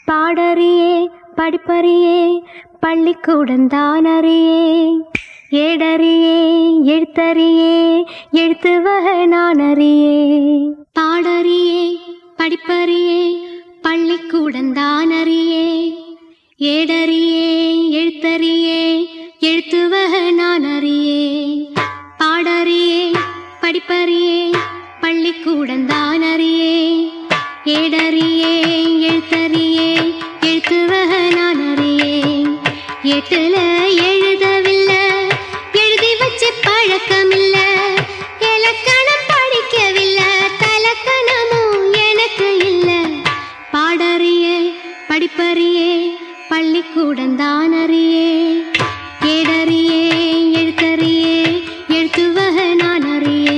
பாடறியே படிப்பறியே பள்ளிக்கூடந்தான் அறியே ஏடறியே எழுத்தறியே எழுத்து வகை நான் அறியே பாடறியே படிப்பறியே பள்ளிக்கூடந்தான் அறியே ஏடறியே எழுத்தறியே எழுத்து வகை நான் அறியே பாடறியே படிப்பறியே பள்ளிக்கூடந்தான் அறியே ஏடறியே எழுத்தறியே எழுத்து வகை நான் அறியே எட்டுல எழுதவில்லை எழுதி வச்சு பழக்கமில்லை இலக்கணம் படிக்கவில்லை தலக்கணமும் எனக்கு இல்லை பாடறியே படிப்பறியே பள்ளிக்கூடந்தான் அறியே ஏடறியே எழுத்தறியே எழுத்து வகை நான் அறியே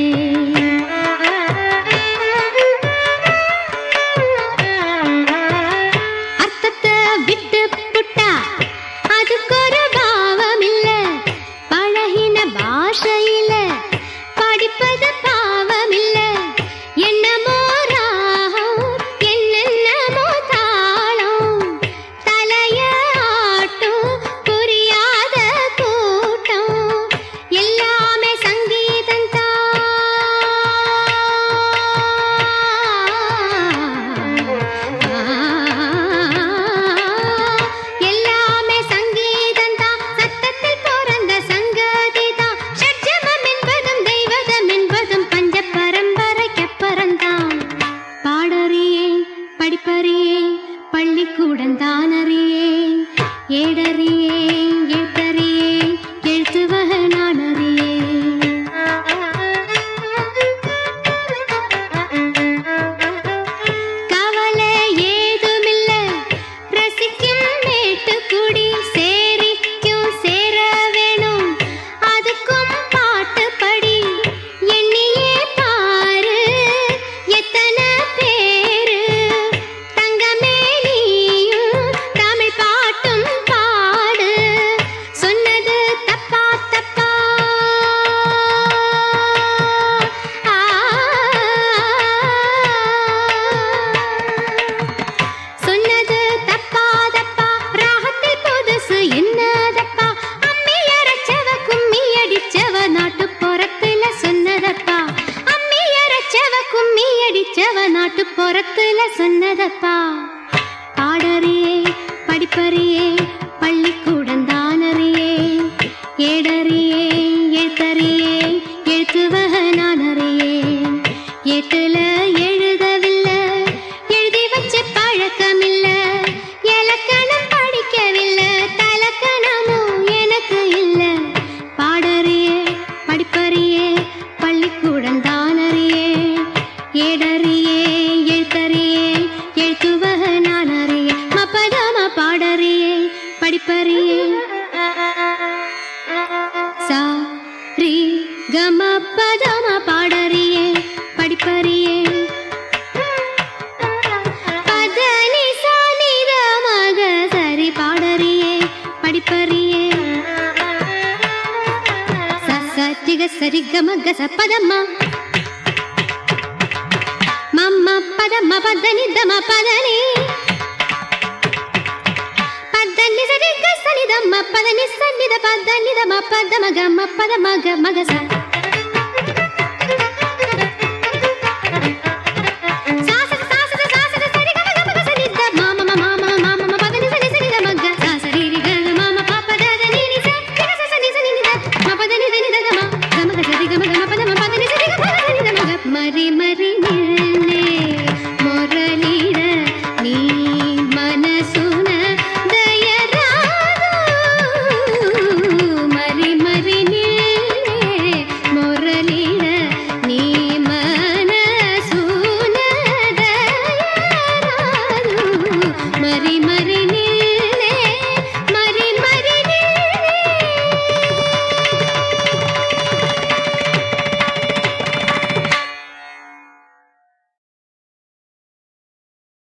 அர்த்தத்தை விட்டு புட்டா அதுக்கு ஒரு பாவம் இல்ல பழகின பாஷையில படிப்பது பாவம் இல்ல என்னமோ ராகம் என்னென்னமோ தாளம் தலைய ஆட்டும் புரியாத கூட்டம் எல்லாமே சங்கீதம் எல்லாமே சங்கீதம் தான் சத்தத்தில் பிறந்த சங்கதி தான் ஷட்ஜமம் என்பதும் தெய்வதம் என்பதும் பஞ்ச பரம்பரைக்கு பிறந்தான் பாடறியே படிப்பறியே பள்ளிக்கூடந்தான் அறியே ஏடறியே எழுத்தறியே எழுத்து வகை நான் அறியே கவலை ஏதுமில்ல ரசிக்கும் மேட்டுக்குடி சேரிக்கும் சேர வேணும் அதுக்கும் பாட்டு படி எண்ணியே பாரு எத்தனை பேரு தங்கமே நீயும் தமிழ் பாட்டும் பாடு சொன்னது தப்பா தப்பா சொன்னது தப்பா தப்பா ராகத்தில் புதுசு என்னதப்பா அம்மி அரைச்சவ கும்மி அடிச்சவ நாட்டு புறத்துல சொன்னதப்பா அம்மி அரைச்சவ கும்மி அடிச்சவ நாட்டு புறத்துல சொன்னதப்பா பாடறியே படிப்பறியே பள்ளிக்கூடந்தான் அறியே ஏடறியே எழுத்தறியே எழுத்து வகை நான் அறியே எட்டுல எழுதவில்லை எழுதி வச்சு பழக்கமில்லை இலக்கணம் படிக்கவில்லை தலக்கணமும் எனக்கு இல்லை பாடறியே படிப்பறியே பள்ளிக்கூடந்தான் அறியே ஏடறியே எழுத்தறியே எழுத்து வகை நான் அறியே மப்பதமா பாடறியே படிப்பறியே சா ரி கம பதமா பாடறியே படிப்பறியே பதனி சானித மக சரி பாடறியே படிப்பறியே சத்திக சரி கம கச பதம்மா மம்ம பதம பதனி தம பதனி பதனி சரி கசனி தம பதனி சன்னித பதனி தம பதம கம பதம கம கச சாசக சாசக சாசக சரி கம கம கசனி த மாம மாம மாம பதனி சரி சரி தம க சாசரி ரி க மாம பாப்ப தனி நி ச க சனி சனி நி த ம பதனி தனி த கம கம கசரி கம கம பதம பதனி சரி கம பதனி தம க மரி மரி நி